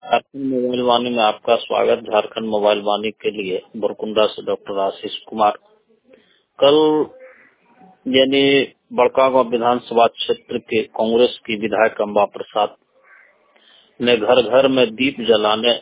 Jharkhand mobile वाणी में आपका स्वागत। झारखंड मोबाइल वाणी के लिए बुरकुंडा से डॉक्टर आशीष कुमार। कल यानी बड़कागांव विधानसभा क्षेत्र के कांग्रेस की विधायक अम्बा प्रसाद ने घर घर में दीप जलाने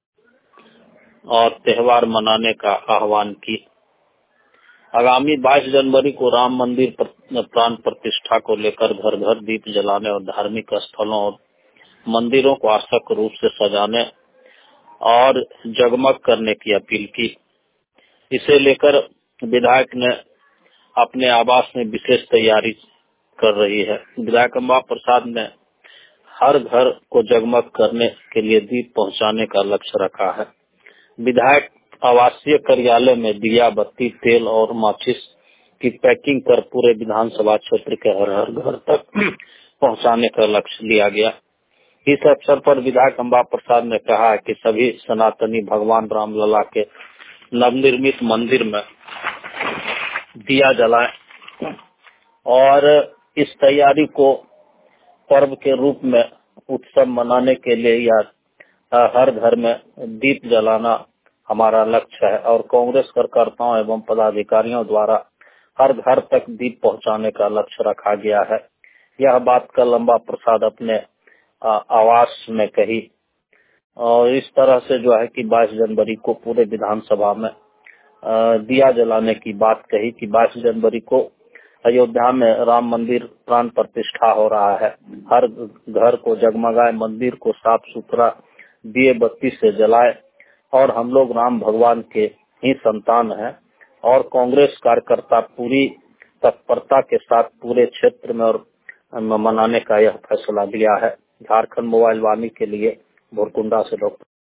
और त्योहार मनाने का आह्वान की। आगामी 22 जनवरी को राम मंदिर प्राण प्रतिष्ठा को लेकर घर घर दीप जलाने और धार्मिक स्थलों और मंदिरों को आकर्षक रूप से सजाने और जगमग करने की अपील की। इसे लेकर विधायक ने अपने आवास में विशेष तैयारी कर रही है। विधायक अम्बा प्रसाद ने हर घर को जगमग करने के लिए दीप पहुंचाने का लक्ष्य रखा है। विधायक आवासीय कार्यालय में दिया बत्ती, तेल और माचिस की पैकिंग कर पूरे विधानसभा क्षेत्र के हर घर तक पहुंचाने का लक्ष्य लिया गया। इस अवसर पर विधायक अम्बा प्रसाद ने कहा कि सभी सनातनी भगवान रामलला के नवनिर्मित मंदिर में दिया जलाएं और इस तैयारी को पर्व के रूप में उत्सव मनाने के लिए या हर घर में दीप जलाना हमारा लक्ष्य है और कांग्रेस कार्यकर्ताओं एवं पदाधिकारियों द्वारा हर घर तक दीप पहुंचाने का लक्ष्य रखा गया है। यह बात कल अम्बा प्रसाद अपने आवास में कही और इस तरह से जो है कि 22 जनवरी को पूरे विधानसभा में दिया जलाने की बात कही कि 22 जनवरी को अयोध्या में राम मंदिर प्राण प्रतिष्ठा हो रहा है। हर घर को जगमगाए, मंदिर को साफ सुथरा दिए बत्ती से जलाए और हम लोग राम भगवान के ही संतान हैं और कांग्रेस कार्यकर्ता पूरी तत्परता के साथ पूरे क्षेत्र में और मनाने का यह फैसला लिया है। झारखंड मोबाइल वाणी के लिए बुरकुंडा से डॉक्टर